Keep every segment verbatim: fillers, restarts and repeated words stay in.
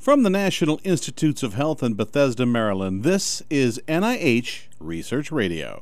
From the National Institutes of Health in Bethesda, Maryland, this is N I H Research Radio.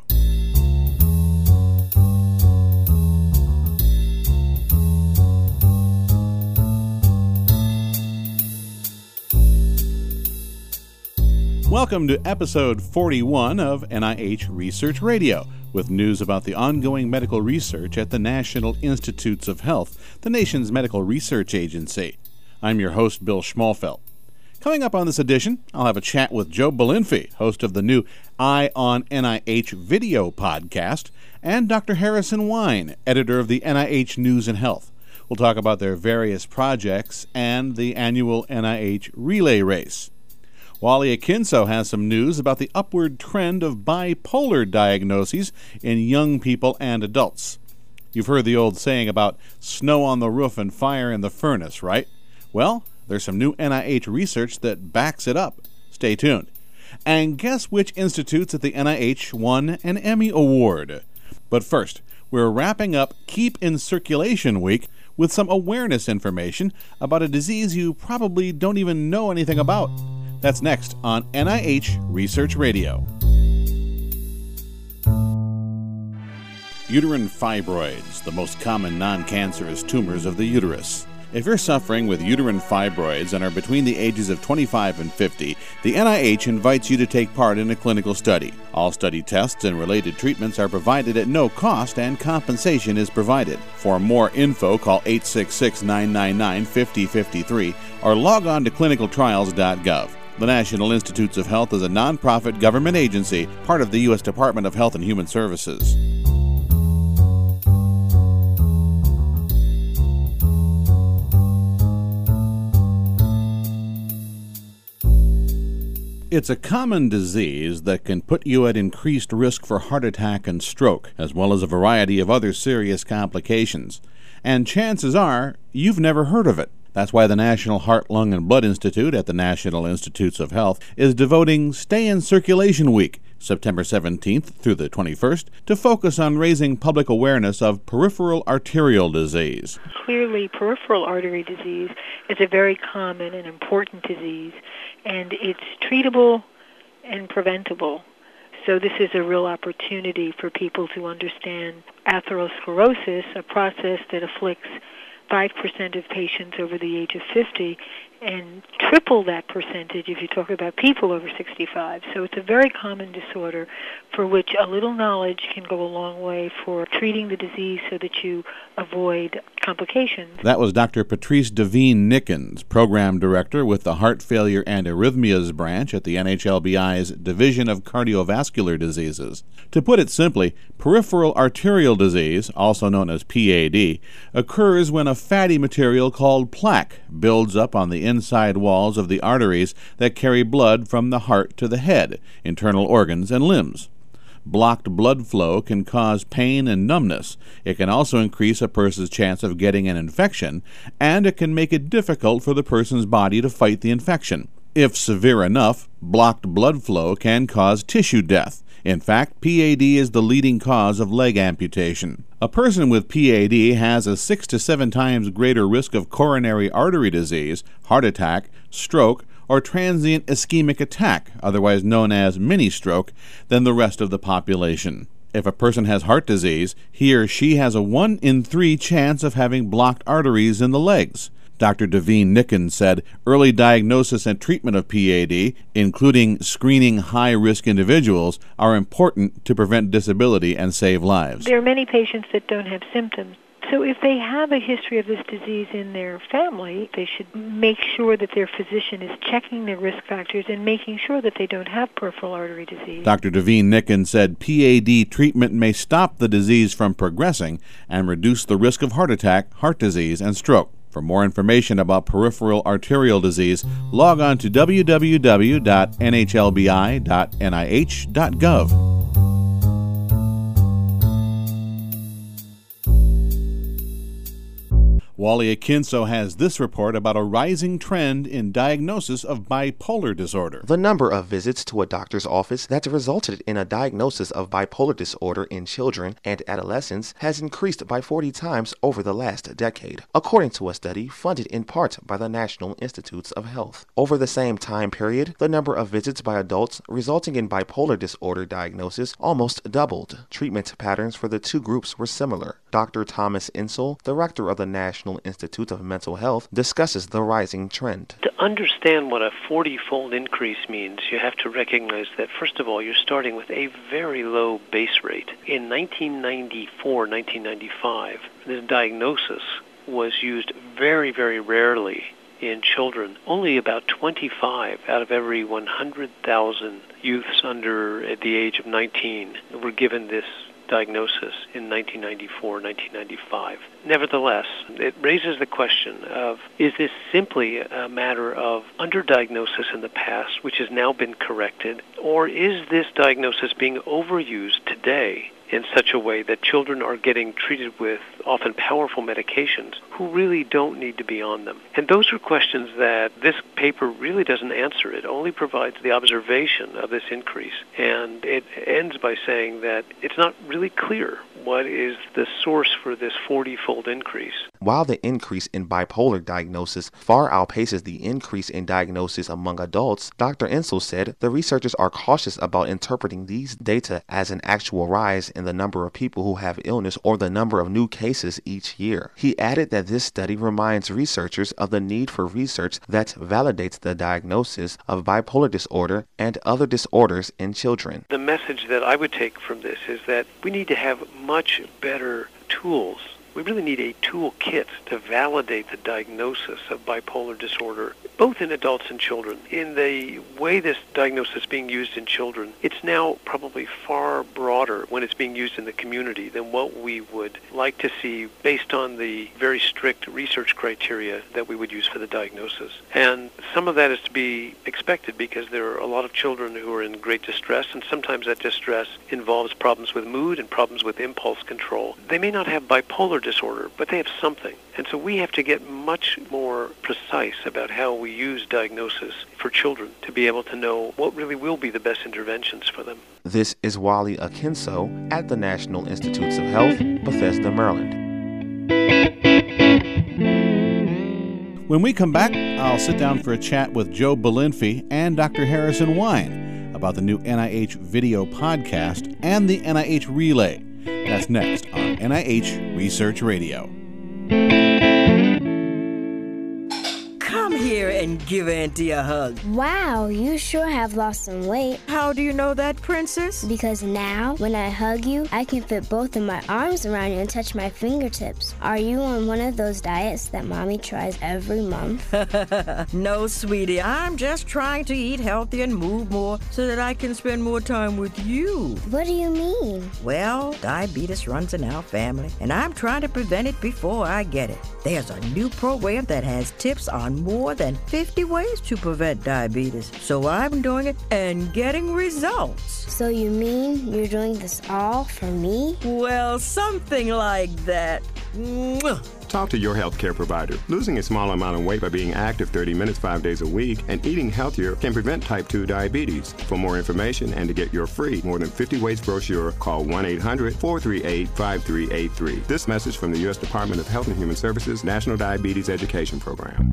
Welcome to episode forty-one of N I H Research Radio, with news about the ongoing medical research at the National Institutes of Health, the nation's medical research agency. I'm your host, Bill Schmalfeld. Coming up on this edition, I'll have a chat with Joe Belinfy, host of the new Eye on N I H video podcast, and Doctor Harrison Wine, editor of the N I H News and Health. We'll talk about their various projects and the annual N I H Relay Race. Wally Akinso has some news about the upward trend of bipolar diagnoses in young people and adults. You've heard the old saying about snow on the roof and fire in the furnace, right? Well, there's some new N I H research that backs it up. Stay tuned. And guess which institutes at the N I H won an Emmy Award? But first, we're wrapping up Keep in Circulation Week with some awareness information about a disease you probably don't even know anything about. That's next on N I H Research Radio. Uterine fibroids, the most common non-cancerous tumors of the uterus. If you're suffering with uterine fibroids and are between the ages of twenty-five and fifty, the N I H invites you to take part in a clinical study. All study tests and related treatments are provided at no cost and compensation is provided. For more info, call eight six six, nine nine nine, five zero five three or log on to clinical trials dot gov. The National Institutes of Health is a nonprofit government agency, part of the U S Department of Health and Human Services. It's a common disease that can put you at increased risk for heart attack and stroke, as well as a variety of other serious complications. And chances are, you've never heard of it. That's why the National Heart, Lung, and Blood Institute at the National Institutes of Health is devoting Stay in Circulation Week, September seventeenth through the twenty-first, to focus on raising public awareness of peripheral arterial disease. Clearly, peripheral artery disease is a very common and important disease, and it's treatable and preventable. So this is a real opportunity for people to understand atherosclerosis, a process that afflicts five percent of patients over the age of fifty, and triple that percentage if you talk about people over sixty-five. So it's a very common disorder for which a little knowledge can go a long way for treating the disease so that you avoid complications. That was Doctor Patrice Devine-Nickens, Program Director with the Heart Failure and Arrhythmias Branch at the N H L B I's Division of Cardiovascular Diseases. To put it simply, peripheral arterial disease, also known as P A D, occurs when a fatty material called plaque builds up on the inside walls of the arteries that carry blood from the heart to the head, internal organs, and limbs. Blocked blood flow can cause pain and numbness. It can also increase a person's chance of getting an infection, and it can make it difficult for the person's body to fight the infection. If severe enough, blocked blood flow can cause tissue death. In fact, P A D is the leading cause of leg amputation. A person with P A D has a six to seven times greater risk of coronary artery disease, heart attack, stroke, or transient ischemic attack, otherwise known as mini-stroke, than the rest of the population. If a person has heart disease, he or she has a one in three chance of having blocked arteries in the legs. Doctor Devine-Nickens said early diagnosis and treatment of P A D, including screening high-risk individuals, are important to prevent disability and save lives. There are many patients that don't have symptoms. So if they have a history of this disease in their family, they should make sure that their physician is checking their risk factors and making sure that they don't have peripheral artery disease. Doctor Devine-Nickens said P A D treatment may stop the disease from progressing and reduce the risk of heart attack, heart disease, and stroke. For more information about peripheral arterial disease, log on to w w w dot n h l b i dot n i h dot gov. Wally Akinso has this report about a rising trend in diagnosis of bipolar disorder. The number of visits to a doctor's office that resulted in a diagnosis of bipolar disorder in children and adolescents has increased by forty times over the last decade, according to a study funded in part by the National Institutes of Health. Over the same time period, the number of visits by adults resulting in bipolar disorder diagnosis almost doubled. Treatment patterns for the two groups were similar. Doctor Thomas Insel, director of the National Institute of Mental Health, discusses the rising trend. To understand what a forty-fold increase means, you have to recognize that, first of all, you're starting with a very low base rate. In nineteen ninety-four, nineteen ninety-five, the diagnosis was used very, very rarely in children. Only about twenty-five out of every one hundred thousand youths under the age of nineteen were given this diagnosis in nineteen ninety-four, nineteen ninety-five. Nevertheless, it raises the question of, is this simply a matter of underdiagnosis in the past, which has now been corrected, or is this diagnosis being overused today in such a way that children are getting treated with often powerful medications who really don't need to be on them? And those are questions that this paper really doesn't answer. It only provides the observation of this increase. And it ends by saying that it's not really clear what is the source for this forty-fold increase. While the increase in bipolar diagnosis far outpaces the increase in diagnosis among adults, Doctor Insel said the researchers are cautious about interpreting these data as an actual rise in the number of people who have illness or the number of new cases each year. He added that this study reminds researchers of the need for research that validates the diagnosis of bipolar disorder and other disorders in children. The message that I would take from this is that we need to have much better tools. We really need a toolkit to validate the diagnosis of bipolar disorder, both in adults and children. In the way this diagnosis is being used in children, it's now probably far broader when it's being used in the community than what we would like to see based on the very strict research criteria that we would use for the diagnosis. And some of that is to be expected because there are a lot of children who are in great distress, and sometimes that distress involves problems with mood and problems with impulse control. They may not have bipolar disorder, but they have something. And so we have to get much more precise about how we use diagnosis for children to be able to know what really will be the best interventions for them. This is Wally Akinso at the National Institutes of Health, Bethesda, Maryland. When we come back, I'll sit down for a chat with Joe Belinfy and Doctor Harrison Wine about the new N I H video podcast and the N I H Relay. That's next on N I H Research Radio. Come here and give Auntie a hug. Wow, you sure have lost some weight. How do you know that, Princess? Because now, when I hug you, I can fit both of my arms around you and touch my fingertips. Are you on one of those diets that Mommy tries every month? No, sweetie. I'm just trying to eat healthy and move more so that I can spend more time with you. What do you mean? Well, diabetes runs in our family, and I'm trying to prevent it before I get it. There's a new program that has tips on more than fifty ways to prevent diabetes. So I'm doing it and getting results. So you mean you're doing this all for me? Well, something like that. Mwah. Talk to your healthcare provider. Losing a small amount of weight by being active thirty minutes five days a week and eating healthier can prevent type two diabetes. For more information and to get your free More Than fifty Ways brochure, call one eight hundred, four three eight, five three eight three. This message from the U S Department of Health and Human Services National Diabetes Education Program.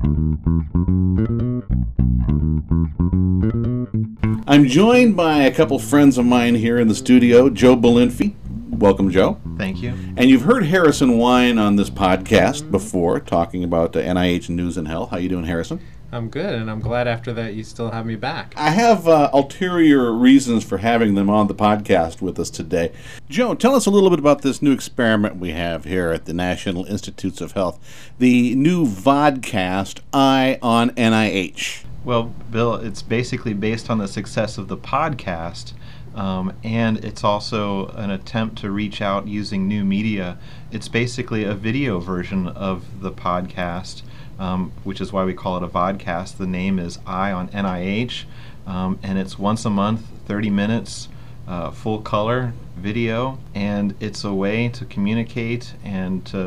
I'm joined by a couple friends of mine here in the studio, Joe Belinfy. Welcome, Joe. Thank you. And you've heard Harrison Wine on this podcast before, talking about the N I H News and Health. How you doing, Harrison? I'm good, and I'm glad after that you still have me back. I have uh, ulterior reasons for having them on the podcast with us today. Joe, tell us a little bit about this new experiment we have here at the National Institutes of Health, the new vodcast, Eye on N I H. Well, Bill, it's basically based on the success of the podcast, um, and it's also an attempt to reach out using new media. It's basically a video version of the podcast, um, which is why we call it a vodcast. The name is Eye on N I H, um, and it's once a month, thirty minutes, uh, full color video, and it's a way to communicate and to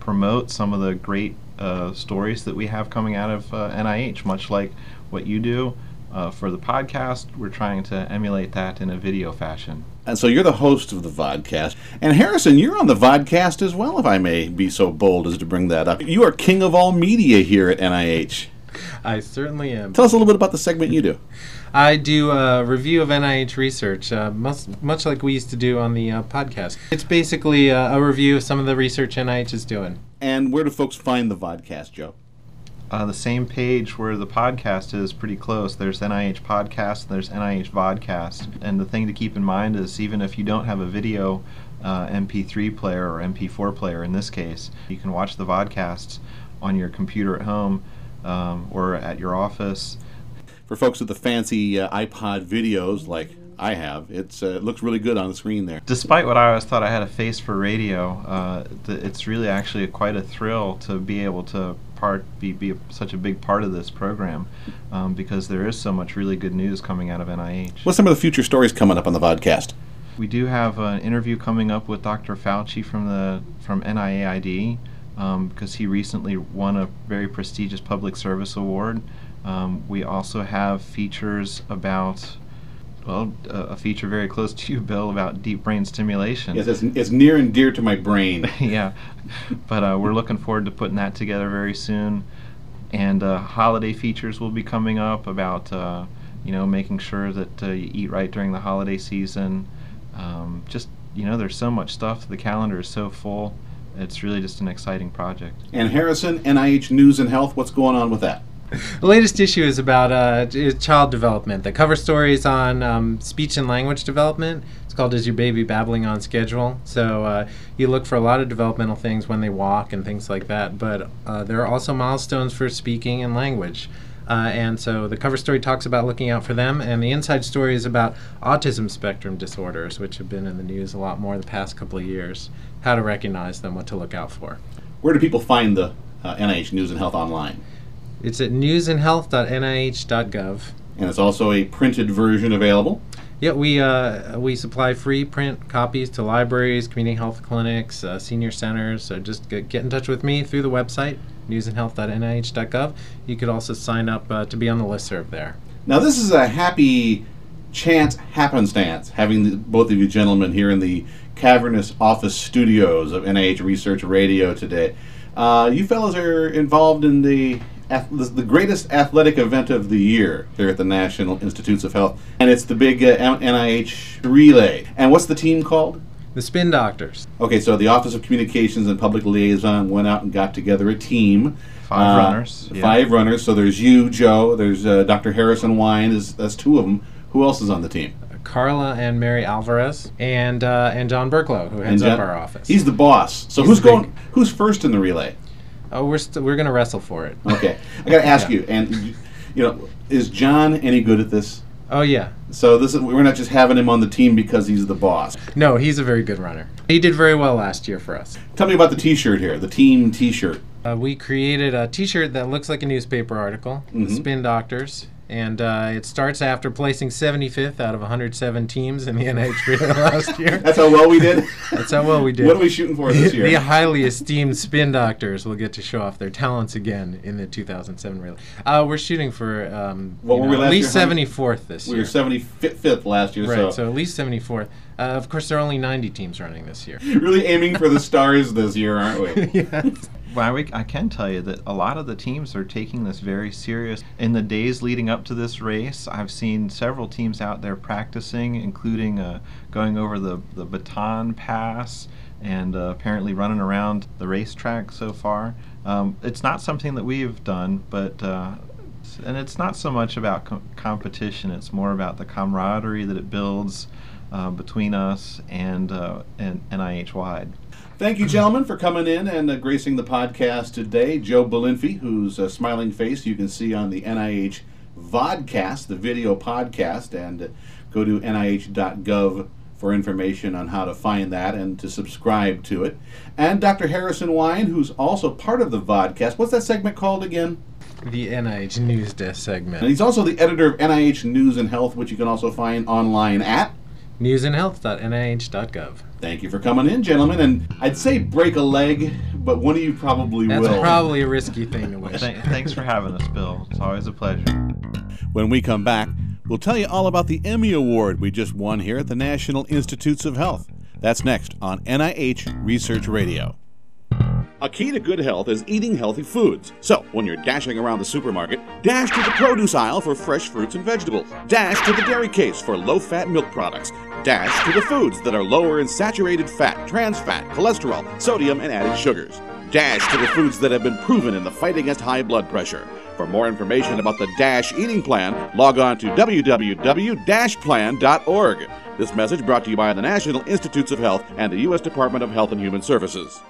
promote some of the great uh, stories that we have coming out of uh, N I H, much like what you do uh, for the podcast. We're trying to emulate that in a video fashion. And so you're the host of the vodcast. And Harrison, you're on the vodcast as well, if I may be so bold as to bring that up. You are king of all media here at N I H. I certainly am. Tell us a little bit about the segment you do. I do a review of N I H research, uh, much, much like we used to do on the uh, podcast. It's basically a, a review of some of the research N I H is doing. And where do folks find the vodcast, Joe? Uh, the same page where the podcast is pretty close. There's N I H Podcast, and there's N I H Vodcast. And the thing to keep in mind is even if you don't have a video uh, M P three player or M P four player in this case, you can watch the vodcasts on your computer at home um, or at your office. For folks with the fancy uh, iPod videos like I have, it's, uh, it looks really good on the screen there. Despite what I always thought I had a face for radio, uh, th- it's really actually quite a thrill to be able to part be, be a, such a big part of this program um, because there is so much really good news coming out of N I H. What's some of the future stories coming up on the vodcast? We do have an interview coming up with Doctor Fauci from the from N I A I D um, because he recently won a very prestigious public service award. Um, we also have features about Well, uh, a feature very close to you, Bill, about deep brain stimulation. Yes, it's, it's near and dear to my brain. Yeah, but uh, we're looking forward to putting that together very soon. And uh, holiday features will be coming up about, uh, you know, making sure that uh, you eat right during the holiday season. Um, just, you know, there's so much stuff. The calendar is so full. It's really just an exciting project. And Harrison, N I H News and Health, what's going on with that? The latest issue is about uh, child development. The cover story is on um, speech and language development. It's called Is Your Baby Babbling on Schedule? So uh, you look for a lot of developmental things when they walk and things like that, but uh, there are also milestones for speaking and language. Uh, and so the cover story talks about looking out for them, and the inside story is about autism spectrum disorders, which have been in the news a lot more the past couple of years, how to recognize them, what to look out for. Where do people find the uh, N I H News and Health online? It's at news and health dot N I H dot gov. And it's also a printed version available? Yeah, we uh, we supply free print copies to libraries, community health clinics, uh, senior centers. So just get, get in touch with me through the website, news and health dot N I H dot gov. You could also sign up uh, to be on the listserv there. Now, this is a happy chance happenstance, having the, both of you gentlemen here in the cavernous office studios of N I H Research Radio today. Uh, you fellows are involved in the the greatest athletic event of the year here at the National Institutes of Health, and it's the big uh, N I H relay. And what's the team called? The Spin Doctors. Okay, so the Office of Communications and Public Liaison went out and got together a team. Five uh, runners. Five yeah. runners. So there's you, Joe. There's uh, Doctor Harrison Wine. Is that's two of them. Who else is on the team? Carla and Mary Alvarez, and uh, and John Burklow, who heads John, up our office. He's the boss. So He's who's going? big. Who's first in the relay? Oh, we're st- we're gonna wrestle for it. Okay, I got to ask Yeah. you. And you know, is John any good at this? Oh yeah. So this is we're not just having him on the team because he's the boss. No, he's a very good runner. He did very well last year for us. Tell me about the T-shirt here, the team T-shirt. Uh, we created a T-shirt that looks like a newspaper article, Mhm. the Spin Doctors, and uh, it starts after placing seventy-fifth out of one hundred seven teams in the N I H relay last year. That's how well we did. That's how well we did. What are we shooting for this year? The highly esteemed Spin Doctors will get to show off their talents again in the two thousand seven relay. Uh, we're shooting for um, What you were know, we last at least year? How many- seventy-fourth this We year. were seventy-fifth last year, Right, so, so at least seventy-fourth. Uh, of course, there are only ninety teams running this year. really aiming for the stars this year, aren't we? Yes. Well, I, I can tell you that a lot of the teams are taking this very serious. In the days leading up to this race, I've seen several teams out there practicing, including uh, going over the, the baton pass and uh, apparently running around the racetrack so far. Um, it's not something that we've done, but uh, and it's not so much about com- competition. It's more about the camaraderie that it builds uh, between us and, uh, and N I H-wide. Thank you, gentlemen, for coming in and uh, gracing the podcast today. Joe Belinfy, whose uh, smiling face you can see on the N I H Vodcast, the video podcast, and uh, go to N I H dot gov for information on how to find that and to subscribe to it. And Doctor Harrison Wine, who's also part of the Vodcast. What's that segment called again? The N I H News Desk segment. And he's also the editor of N I H News and Health, which you can also find online at news and health dot N I H dot gov. Thank you for coming in, gentlemen. And I'd say break a leg, but one of you probably That's will. That's probably a risky thing to wish. Th- thanks for having us, Bill. It's always a pleasure. When we come back, we'll tell you all about the Emmy Award we just won here at the National Institutes of Health. That's next on N I H Research Radio. A key to good health is eating healthy foods. So, when you're dashing around the supermarket, dash to the produce aisle for fresh fruits and vegetables. Dash to the dairy case for low-fat milk products. Dash to the foods that are lower in saturated fat, trans fat, cholesterol, sodium, and added sugars. Dash to the foods that have been proven in the fight against high blood pressure. For more information about the DASH eating plan, log on to w w w dash plan dot org. This message brought to you by the National Institutes of Health and the U S Department of Health and Human Services.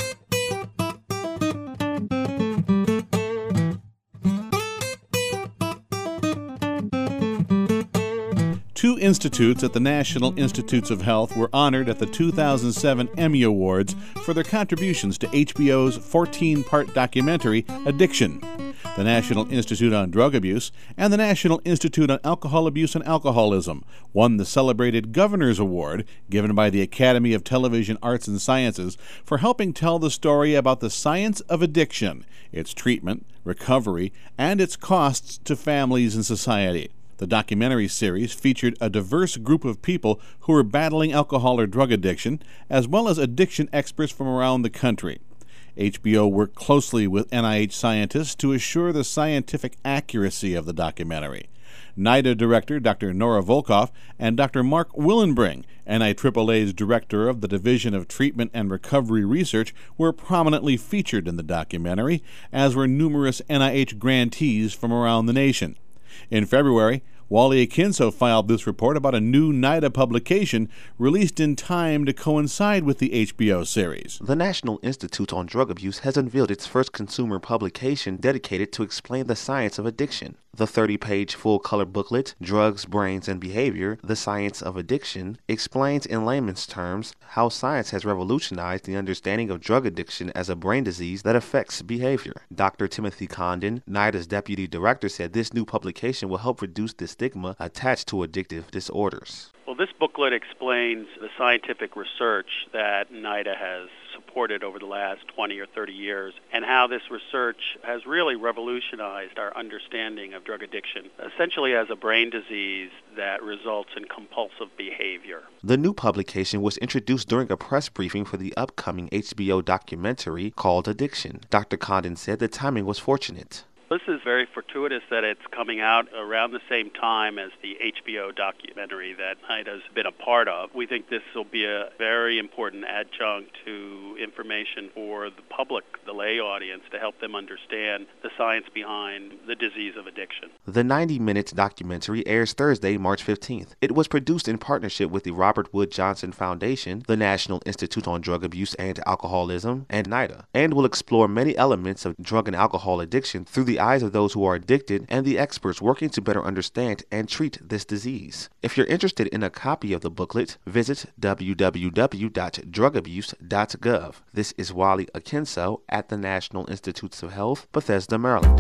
Two institutes at the National Institutes of Health were honored at the two thousand seven Emmy Awards for their contributions to H B O's fourteen-part documentary, Addiction. The National Institute on Drug Abuse and the National Institute on Alcohol Abuse and Alcoholism won the celebrated Governor's Award given by the Academy of Television Arts and Sciences for helping tell the story about the science of addiction, its treatment, recovery, and its costs to families and society. The documentary series featured a diverse group of people who were battling alcohol or drug addiction, as well as addiction experts from around the country. H B O worked closely with N I H scientists to assure the scientific accuracy of the documentary. NIDA director Doctor Nora Volkoff and Doctor Mark Willenbring, N I A A A's director of the Division of Treatment and Recovery Research, were prominently featured in the documentary, as were numerous N I H grantees from around the nation. In February, Wally Akinso filed this report about a new NIDA publication released in time to coincide with the H B O series. The National Institute on Drug Abuse has unveiled its first consumer publication dedicated to explain the science of addiction. The thirty-page full-color booklet, Drugs, Brains, and Behavior, The Science of Addiction, explains in layman's terms how science has revolutionized the understanding of drug addiction as a brain disease that affects behavior. Doctor Timothy Condon, NIDA's deputy director, said this new publication will help reduce the stigma attached to addictive disorders. Well, this booklet explains the scientific research that NIDA has supported over the last twenty or thirty years and how this research has really revolutionized our understanding of drug addiction, essentially as a brain disease that results in compulsive behavior. The new publication was introduced during a press briefing for the upcoming H B O documentary called Addiction. Doctor Condon said the timing was fortunate. This is very fortuitous that it's coming out around the same time as the H B O documentary that NIDA's been a part of. We think this will be a very important adjunct to information for the public, the lay audience, to help them understand the science behind the disease of addiction. The ninety-minute documentary airs Thursday, March fifteenth. It was produced in partnership with the Robert Wood Johnson Foundation, the National Institute on Drug Abuse and Alcoholism, and NIDA, and will explore many elements of drug and alcohol addiction through the eyes of those who are addicted and the experts working to better understand and treat this disease. If you're interested in a copy of the booklet, visit w w w dot drug abuse dot gov. This is Wally Akinso at the National Institutes of Health, Bethesda, Maryland.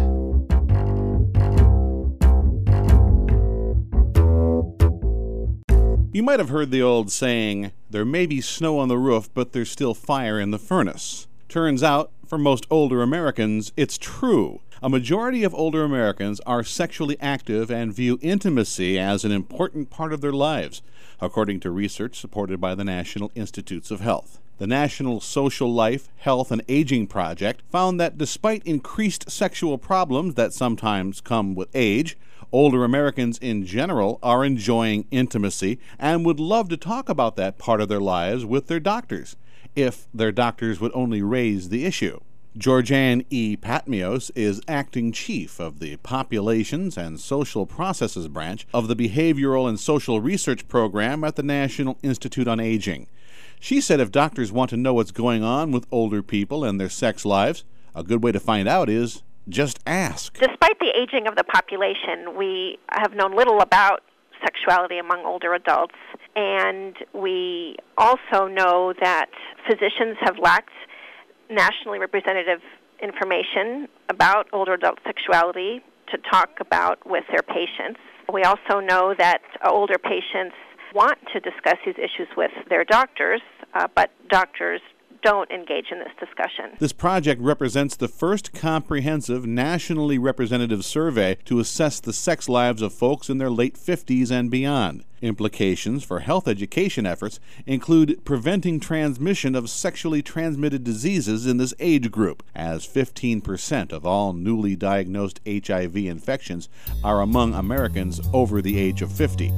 You might have heard the old saying, there may be snow on the roof, but there's still fire in the furnace. Turns out, for most older Americans, it's true. A majority of older Americans are sexually active and view intimacy as an important part of their lives, according to research supported by the National Institutes of Health. The National Social Life, Health, and Aging Project found that despite increased sexual problems that sometimes come with age, older Americans in general are enjoying intimacy and would love to talk about that part of their lives with their doctors, if their doctors would only raise the issue. Georgianne E. Patmios is acting chief of the Populations and Social Processes branch of the Behavioral and Social Research Program at the National Institute on Aging. She said if doctors want to know what's going on with older people and their sex lives, a good way to find out is just ask. Despite the aging of the population, we have known little about sexuality among older adults, and we also know that physicians have lacked nationally representative information about older adult sexuality to talk about with their patients. We also know that older patients want to discuss these issues with their doctors, uh, but doctors don't engage in this discussion. This project represents the first comprehensive, nationally representative survey to assess the sex lives of folks in their late fifties and beyond. Implications for health education efforts include preventing transmission of sexually transmitted diseases in this age group, as fifteen percent of all newly diagnosed H I V infections are among Americans over the age of fifty.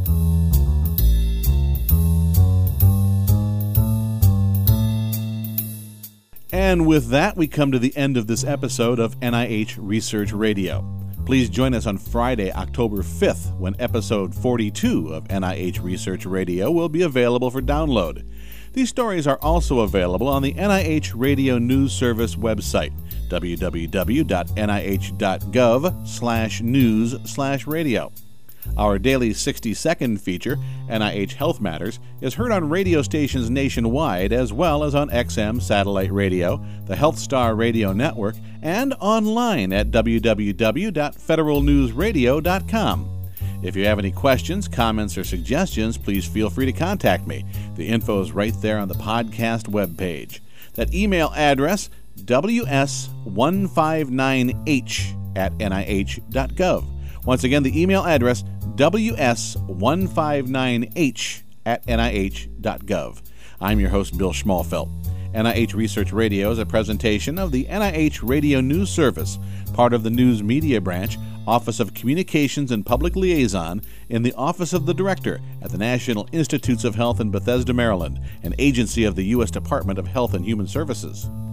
And with that, we come to the end of this episode of N I H Research Radio. Please join us on Friday, October fifth, when episode forty-two of N I H Research Radio will be available for download. These stories are also available on the N I H Radio News Service website, w w w dot n i h dot gov slash news slash radio. Our daily sixty-second feature, N I H Health Matters, is heard on radio stations nationwide as well as on X M satellite radio, the Health Star Radio Network, and online at w w w dot federal news radio dot com. If you have any questions, comments, or suggestions, please feel free to contact me. The info is right there on the podcast webpage. That email address, w s one five nine h at n i h dot gov. Once again, the email address, w s one five nine h at n i h dot gov. I'm your host, Bill Schmalfelt. N I H Research Radio is a presentation of the N I H Radio News Service, part of the News Media Branch, Office of Communications and Public Liaison, in the Office of the Director at the National Institutes of Health in Bethesda, Maryland, an agency of the U S Department of Health and Human Services.